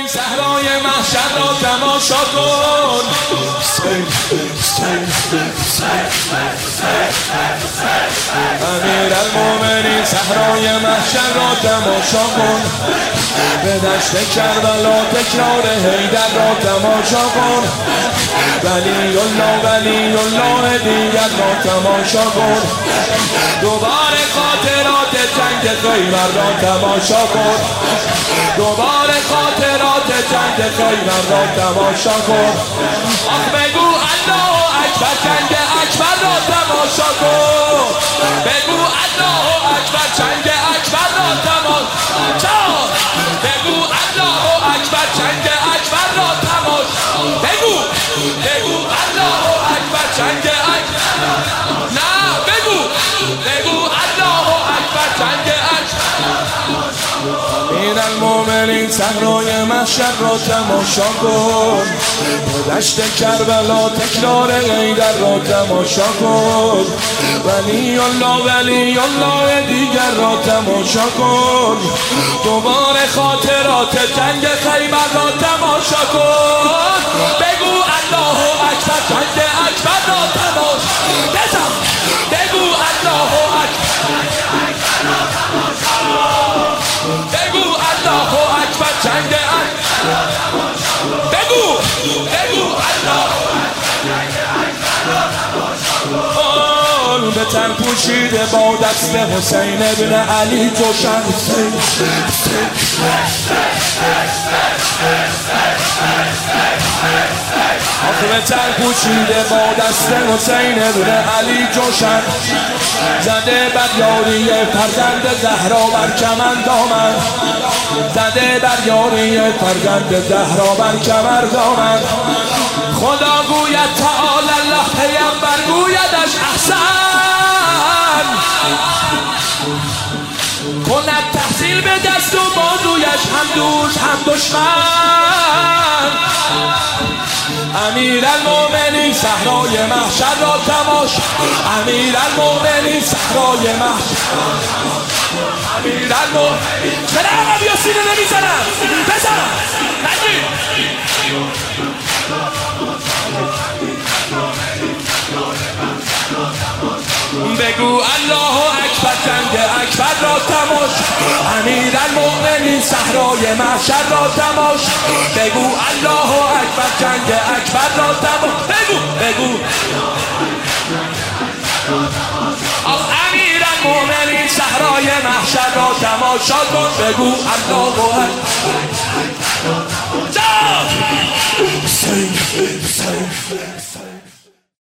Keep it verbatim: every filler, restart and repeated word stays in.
المؤمنین صحرای محشر را تماشا کن. امیر المؤمنین صحرای محشر را تماشا کن. به دشت کربلا تکرار حیدر را تماشا کن. ولی الله ولی الله دیگر را تماشا کن. دوباره خاطرات جنگ خیبر را تماشا کن. دوباره خاطرات جنگ خیبر را تماشا کن. آخ بگو الله اکبر جنگ اکبر را تماشا کن. بگو الله اکبر جنگ اکبر را تماشا. بگو الله اکبر جنگ اکبر را تماشا. بگو بگو الله اکبر جنگ اکبر. نه بگو بگو الله اکبر جنگ اکبر. امیر المؤمنین صحرای محشر را تماشا کن. به دشت کربلا تکرار حیدر را تماشا کن. ولی الله ولی الله دیگر را تماشا کن. دوباره خاطرات جنگ خیبر را تماشا کن. بگو الله اکبر جنگ اکبر را تماشا. بزن بگو الله اکبر. بگو الله اکبر جنگ اکبر. بگو بگو الله به تن پوشیده با دست حسین ابن علی جوشن. آخه به تن پوشیده با دست حسین ابن علی جوشن. زده بر یاری فرزند زهرا بر کمر دامن. زده بر یاری فرزند زهرا بر کمر دامن. خدا گوید تعالی الله پیامبر گویدش احسن. کند تحصیل به دست و بازویش هم دوست هم دشمن. امیر المؤمنین صحرای محشر را تماشا. امیر المؤمنین صحرای محشر. امیر المؤمنین چرا عقبی و سینه نمیزنم؟ بزن نگیر. بگو الله اکبر جنگ اکبر را تماشا. امیر المؤمنین صحرای محشر را تماشا. بگو الله اکبر جنگ اکبر را تماشا. بگو بگو امیر المؤمنین صحرای محشر را تماشا کن. بگو الله اکبر.